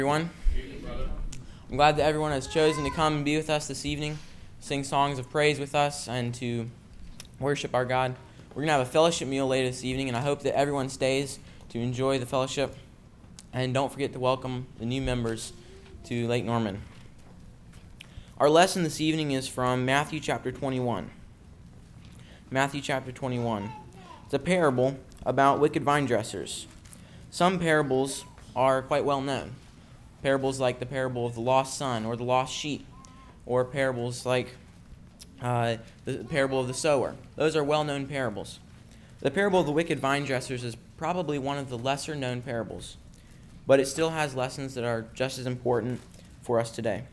Everyone. I'm glad that everyone has chosen to come and be with us this evening, sing songs of praise with us, and to worship our God. We're going to have a fellowship meal later this evening, and I hope that everyone stays to enjoy the fellowship. And don't forget to welcome the new members to Lake Norman. Our lesson this evening is from Matthew chapter 21. Matthew chapter 21. It's a parable about wicked vine dressers. Some parables are quite well known. Parables like the parable of the lost son or the lost sheep, or parables like the parable of the sower. Those are well-known parables. The parable of the wicked vine dressers is probably one of the lesser-known parables, but it still has lessons that are just as important for us today.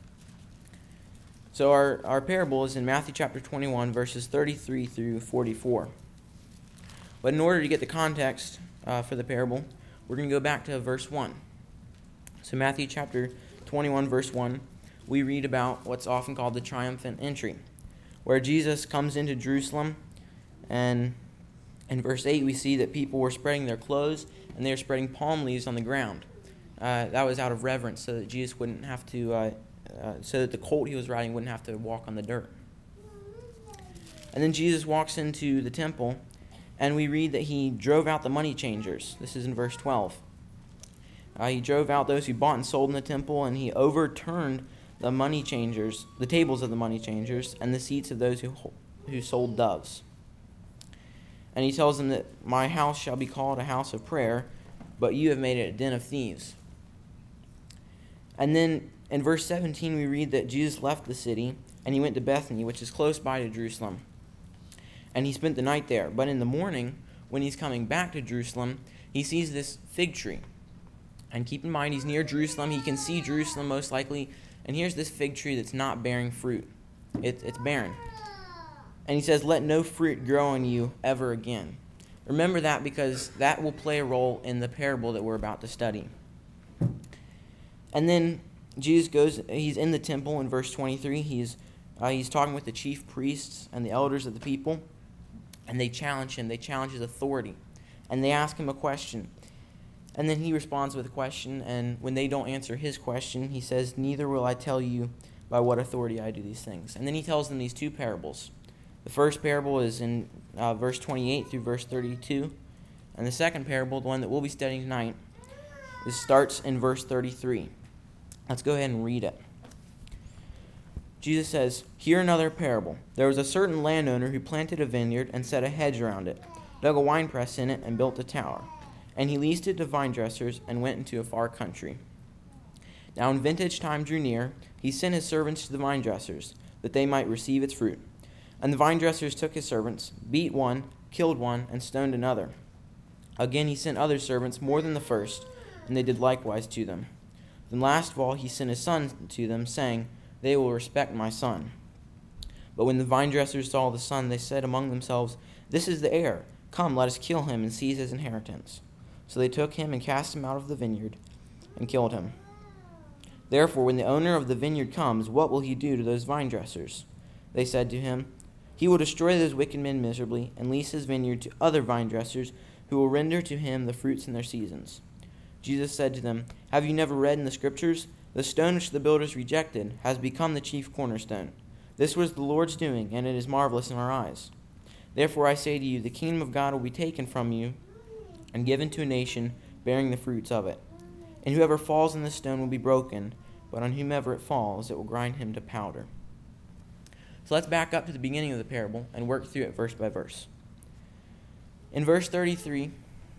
So our parable is in Matthew chapter 21, verses 33 through 44. But in order to get the context for the parable, we're going to go back to verse 1. So Matthew chapter 21, verse 1, we read about what's often called the triumphant entry, where Jesus comes into Jerusalem, and in verse 8 we see that people were spreading their clothes, and they were spreading palm leaves on the ground. That was out of reverence, so that Jesus wouldn't have to, so that the colt he was riding wouldn't have to walk on the dirt. And then Jesus walks into the temple, and we read that he drove out the money changers. This is in verse 12. He drove out those who bought and sold in the temple, and he overturned the money changers, the tables of the money changers, and the seats of those who sold doves. And he tells them that my house shall be called a house of prayer, but you have made it a den of thieves. And then in verse 17 we read that Jesus left the city, and he went to Bethany, which is close by to Jerusalem. And he spent the night there. But in the morning, when he's coming back to Jerusalem, he sees this fig tree. And keep in mind, he's near Jerusalem. He can see Jerusalem most likely. And here's this fig tree that's not bearing fruit. It's barren. And he says, let no fruit grow on you ever again. Remember that, because that will play a role in the parable that we're about to study. And then Jesus goes, he's in the temple in verse 23. He's talking with the chief priests and the elders of the people. And they challenge him. They challenge his authority. And they ask him a question. And then he responds with a question, and when they don't answer his question, he says, neither will I tell you by what authority I do these things. And then he tells them these two parables. The first parable is in verse 28 through verse 32. And the second parable, the one that we'll be studying tonight, starts in verse 33. Let's go ahead and read it. Jesus says, hear another parable. There was a certain landowner who planted a vineyard and set a hedge around it, dug a winepress in it, and built a tower. And he leased it to vine dressers and went into a far country. Now when vintage time drew near, he sent his servants to the vine dressers, that they might receive its fruit. And the vine dressers took his servants, beat one, killed one, and stoned another. Again he sent other servants more than the first, and they did likewise to them. Then last of all he sent his son to them, saying, they will respect my son. But when the vine dressers saw the son, they said among themselves, this is the heir. Come, let us kill him and seize his inheritance. So they took him and cast him out of the vineyard and killed him. Therefore, when the owner of the vineyard comes, what will he do to those vine dressers? They said to him, he will destroy those wicked men miserably and lease his vineyard to other vine dressers who will render to him the fruits in their seasons. Jesus said to them, have you never read in the Scriptures, the stone which the builders rejected has become the chief cornerstone. This was the Lord's doing, and it is marvelous in our eyes. Therefore I say to you, the kingdom of God will be taken from you and given to a nation bearing the fruits of it. And whoever falls on this stone will be broken, but on whomever it falls, it will grind him to powder. So let's back up to the beginning of the parable and work through it verse by verse. In verse 33,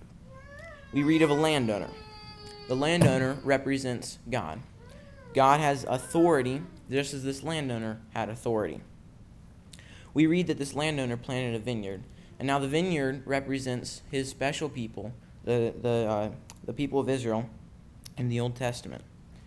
we read of a landowner. The landowner represents God. God has authority, just as this landowner had authority. We read that this landowner planted a vineyard. And now the vineyard represents his special people, the people of Israel in the Old Testament.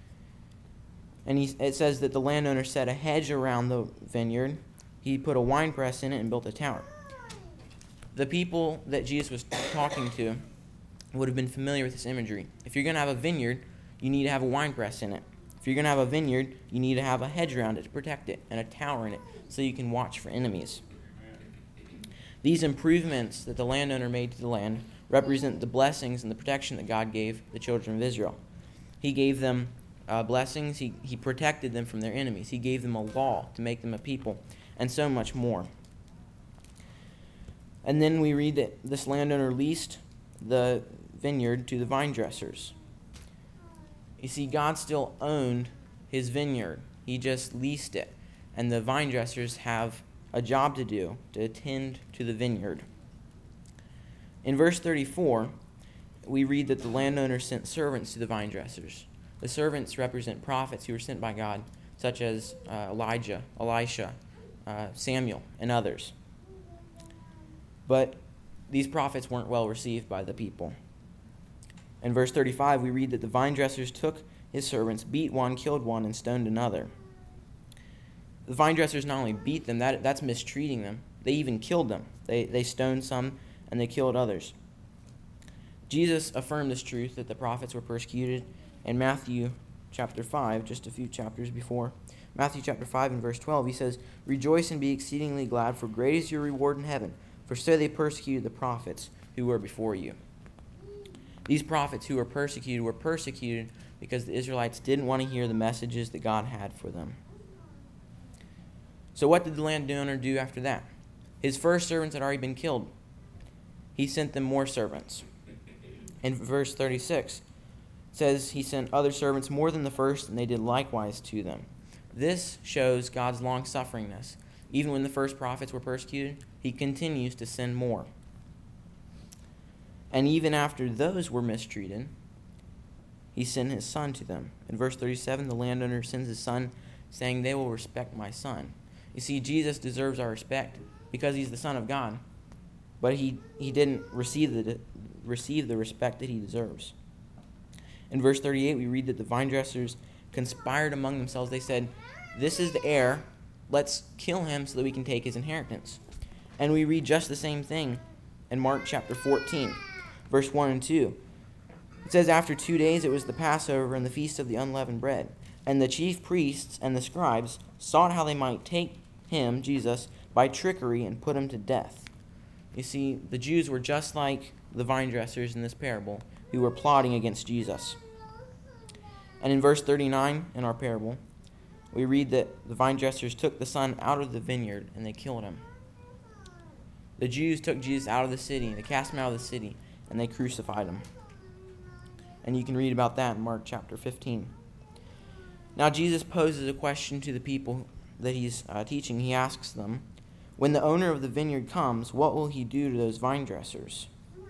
And it says that the landowner set a hedge around the vineyard. He put a winepress in it and built a tower. The people that Jesus was talking to would have been familiar with this imagery. If you're going to have a vineyard, you need to have a winepress in it. If you're going to have a vineyard, you need to have a hedge around it to protect it and a tower in it so you can watch for enemies. These improvements that the landowner made to the land represent the blessings and the protection that God gave the children of Israel. He gave them blessings. He protected them from their enemies. He gave them a law to make them a people, and so much more. And then we read that this landowner leased the vineyard to the vine dressers. You see, God still owned his vineyard. He just leased it. And the vine dressers have a job to do, to attend to the vineyard. In verse 34, we read that the landowner sent servants to the vine dressers. The servants represent prophets who were sent by God, such as Elijah, Elisha, Samuel, and others. But these prophets weren't well received by the people. In verse 35, we read that the vine dressers took his servants, beat one, killed one, and stoned another. The vine dressers not only beat them, that's mistreating them. They even killed them. They stoned some, and they killed others. Jesus affirmed this truth that the prophets were persecuted in Matthew chapter 5, just a few chapters before. Matthew chapter 5 and verse 12, he says, "Rejoice and be exceedingly glad, for great is your reward in heaven. For so they persecuted the prophets who were before you." These prophets who were persecuted because the Israelites didn't want to hear the messages that God had for them. So what did the landowner do after that? His first servants had already been killed. He sent them more servants. In verse 36, it says he sent other servants more than the first, and they did likewise to them. This shows God's long-sufferingness. Even when the first prophets were persecuted, he continues to send more. And even after those were mistreated, he sent his son to them. In verse 37, the landowner sends his son, saying, "They will respect my son." You see, Jesus deserves our respect because he's the Son of God, but he didn't receive the respect that he deserves. In verse 38, we read that the vine dressers conspired among themselves. They said, "This is the heir. Let's kill him so that we can take his inheritance." And we read just the same thing in Mark chapter 14, verse 1 and 2. It says, "After 2 days it was the Passover and the feast of the unleavened bread. And the chief priests and the scribes sought how they might take him, Jesus, by trickery and put him to death." You see, the Jews were just like the vine dressers in this parable who were plotting against Jesus. And in verse 39 in our parable, we read that the vine dressers took the son out of the vineyard and they killed him. The Jews took Jesus out of the city, they cast him out of the city, and they crucified him. And you can read about that in Mark chapter 15. Now Jesus poses a question to the people that he's teaching. He asks them, "When the owner of the vineyard comes, what will he do to those vine dressers?"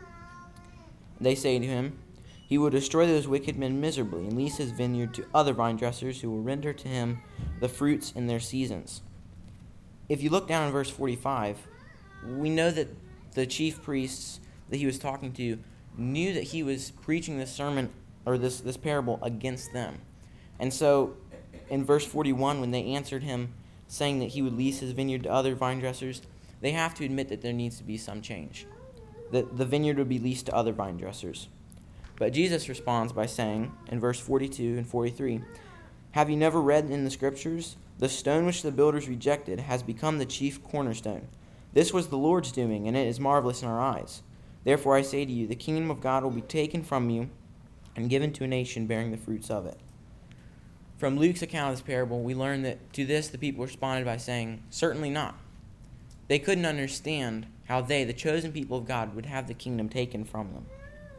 They say to him, "He will destroy those wicked men miserably and lease his vineyard to other vine dressers who will render to him the fruits in their seasons." If you look down in verse 45, we know that the chief priests that he was talking to knew that he was preaching this sermon or this parable against them. And so in verse 41, when they answered him saying that he would lease his vineyard to other vine dressers, they have to admit that there needs to be some change, that the vineyard would be leased to other vine dressers. But Jesus responds by saying in verse 42 and 43, "Have you never read in the Scriptures, 'The stone which the builders rejected has become the chief cornerstone. This was the Lord's doing, and it is marvelous in our eyes. Therefore I say to you, the kingdom of God will be taken from you and given to a nation bearing the fruits of it.'" From Luke's account of this parable, we learn that to this the people responded by saying, "Certainly not." They couldn't understand how they, the chosen people of God, would have the kingdom taken from them.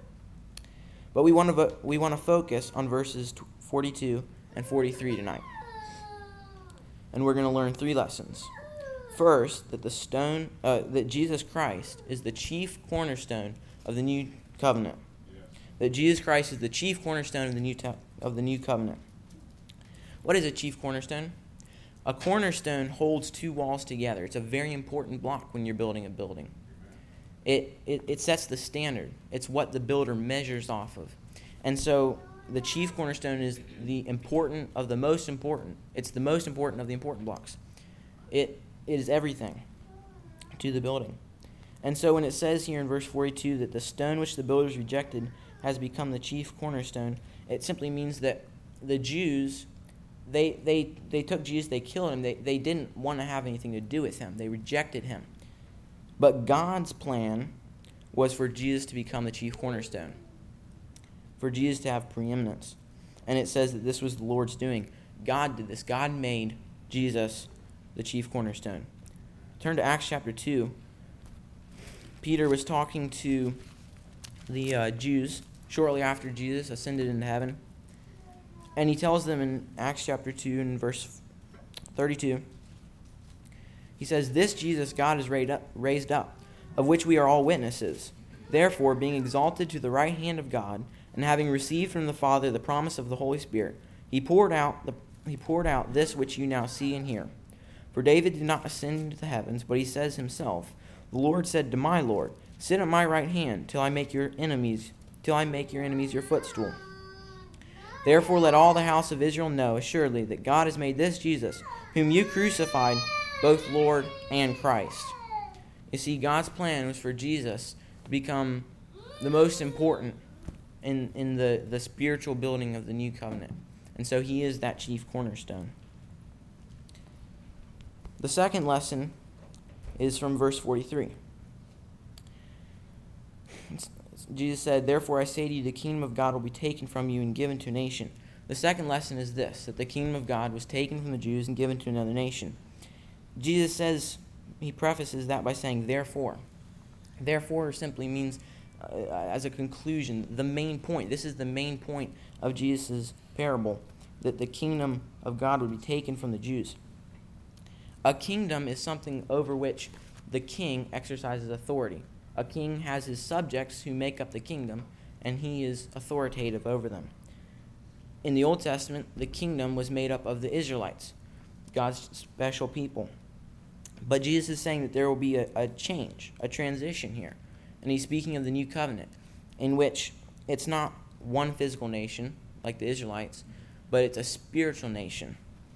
But we want to focus on verses 42 and 43 tonight. And we're going to learn 3 lessons. First, that that Jesus Christ is the chief cornerstone of the new covenant. That Jesus Christ is the chief cornerstone of the new covenant. What is a chief cornerstone? A cornerstone holds 2 walls together. It's a very important block when you're building a building. It sets the standard. It's what the builder measures off of. And so the chief cornerstone is the important of the most important. It's the most important of the important blocks. It is everything to the building. And so when it says here in verse 42 that the stone which the builders rejected has become the chief cornerstone, it simply means that the Jews, they took Jesus, they killed him. They didn't want to have anything to do with him. They rejected him. But God's plan was for Jesus to become the chief cornerstone, for Jesus to have preeminence. And it says that this was the Lord's doing. God did this. God made Jesus the chief cornerstone. Turn to Acts chapter 2. Peter was talking to the Jews shortly after Jesus ascended into heaven. And he tells them in Acts chapter 2 and verse 32, he says, "This Jesus God has raised up, of which we are all witnesses. Therefore, being exalted to the right hand of God, and having received from the Father the promise of the Holy Spirit, he poured out this which you now see and hear. For David did not ascend into the heavens, but he says himself, the Lord said to my Lord, sit at my right hand till I make your enemies your footstool. Therefore let all the house of Israel know assuredly that God has made this Jesus, whom you crucified, both Lord and Christ." You see, God's plan was for Jesus to become the most important in the spiritual building of the new covenant. And so he is that chief cornerstone. The second lesson is from verse 43. Jesus said, "Therefore I say to you, the kingdom of God will be taken from you and given to a nation." The second lesson is this, that the kingdom of God was taken from the Jews and given to another nation. Jesus says, he prefaces that by saying, therefore. Therefore simply means, as a conclusion, the main point. This is the main point of Jesus' parable, that the kingdom of God would be taken from the Jews. A kingdom is something over which the king exercises authority. A king has his subjects who make up the kingdom, and he is authoritative over them. In the Old Testament, the kingdom was made up of the Israelites, God's special people. But Jesus is saying that there will be a change, a transition here. And he's speaking of the new covenant, in which it's not one physical nation, like the Israelites, but it's a spiritual nation.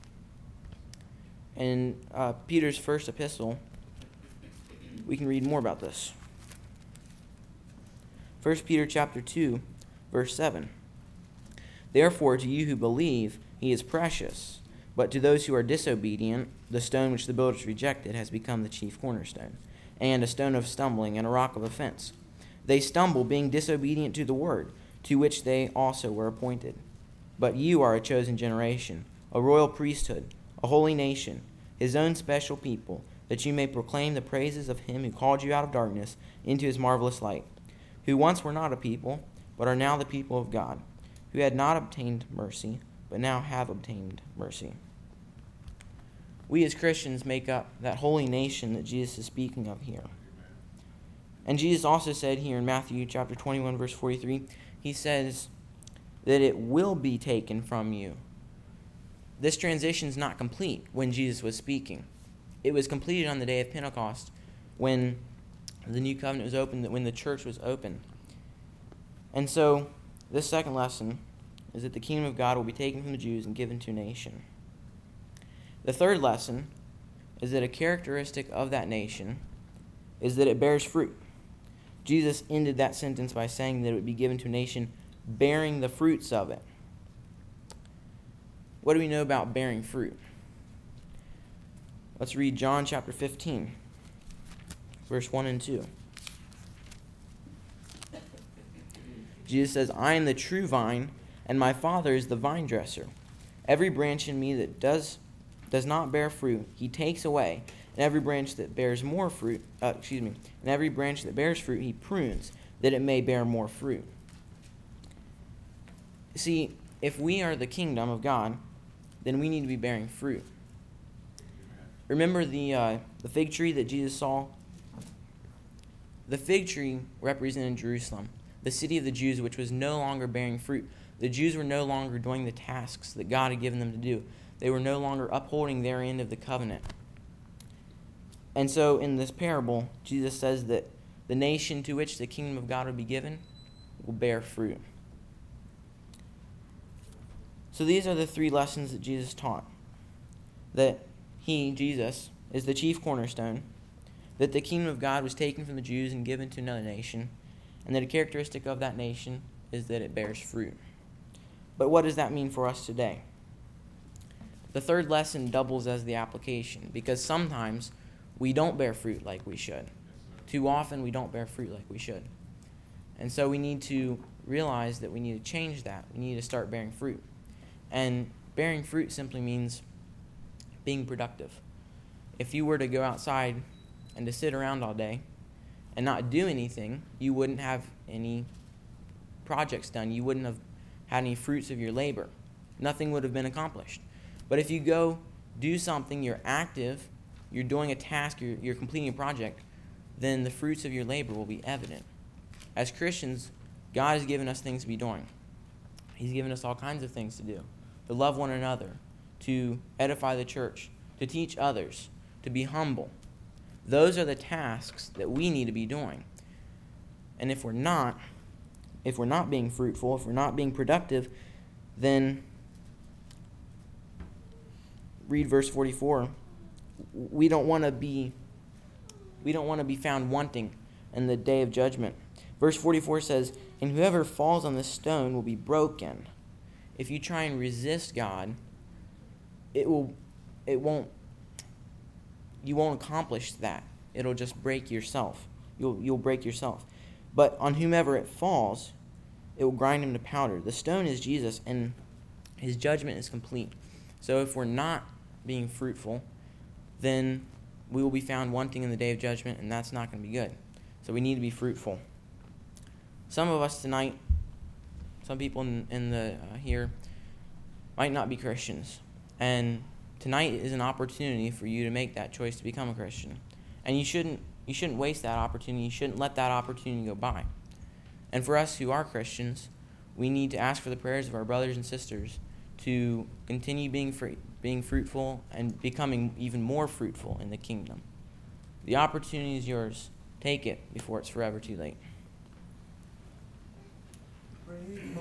In Peter's first epistle, we can read more about this. 1 Peter chapter 2, verse 7. "Therefore to you who believe, he is precious. But to those who are disobedient, the stone which the builders rejected has become the chief cornerstone, and a stone of stumbling and a rock of offense. They stumble, being disobedient to the word, to which they also were appointed. But you are a chosen generation, a royal priesthood, a holy nation, his own special people, that you may proclaim the praises of him who called you out of darkness into his marvelous light, who once were not a people, but are now the people of God, who had not obtained mercy, but now have obtained mercy." We as Christians make up that holy nation that Jesus is speaking of here. And Jesus also said here in Matthew chapter 21, verse 43, he says that it will be taken from you. This transition is not complete when Jesus was speaking. It was completed on the day of Pentecost when the new covenant was opened, when the church was open. And so this second lesson is that the kingdom of God will be taken from the Jews and given to a nation. The third lesson is that a characteristic of that nation is that it bears fruit. Jesus ended that sentence by saying that it would be given to a nation bearing the fruits of it. What do we know about bearing fruit? Let's read John chapter 15, verse 1 and 2. Jesus says, "I am the true vine, and my Father is the vine dresser. Every branch in me that does not bear fruit, he takes away, and every branch that bears fruit, he prunes, that it may bear more fruit." See, if we are the kingdom of God, then we need to be bearing fruit. Remember the fig tree that Jesus saw? The fig tree represented Jerusalem, the city of the Jews, which was no longer bearing fruit. The Jews were no longer doing the tasks that God had given them to do. They were no longer upholding their end of the covenant. And so in this parable, Jesus says that the nation to which the kingdom of God would be given will bear fruit. So these are the three lessons that Jesus taught. That he, Jesus, is the chief cornerstone, that the kingdom of God was taken from the Jews and given to another nation, and that a characteristic of that nation is that it bears fruit. But what does that mean for us today? The third lesson doubles as the application, because sometimes we don't bear fruit like we should. Too often we don't bear fruit like we should. And so we need to realize that we need to change that. We need to start bearing fruit. And bearing fruit simply means being productive. If you were to go outside and to sit around all day and not do anything, you wouldn't have any projects done. You wouldn't have had any fruits of your labor. Nothing would have been accomplished. But if you go do something, you're active, you're doing a task, you're completing a project, then the fruits of your labor will be evident. As Christians, God has given us things to be doing. He's given us all kinds of things to do. To love one another, to edify the church, to teach others, to be humble. Those are the tasks that we need to be doing. And if we're not being fruitful, if we're not being productive, then read verse 44. We don't want to be found wanting in the day of judgment. Verse 44 says, "And whoever falls on this stone will be broken." If you try and resist God, you won't accomplish that. It'll just break yourself. You'll break yourself. But on whomever it falls, it will grind him to powder. The stone is Jesus, and his judgment is complete. So if we're not being fruitful, then we will be found wanting in the day of judgment, and that's not going to be good. So we need to be fruitful. Some of us tonight, some people in the here, might not be Christians, and tonight is an opportunity for you to make that choice to become a Christian. And you shouldn't waste that opportunity. You shouldn't let that opportunity go by. And for us who are Christians, we need to ask for the prayers of our brothers and sisters to continue being fruitful and becoming even more fruitful in the kingdom. The opportunity is yours. Take it before it's forever too late. Praise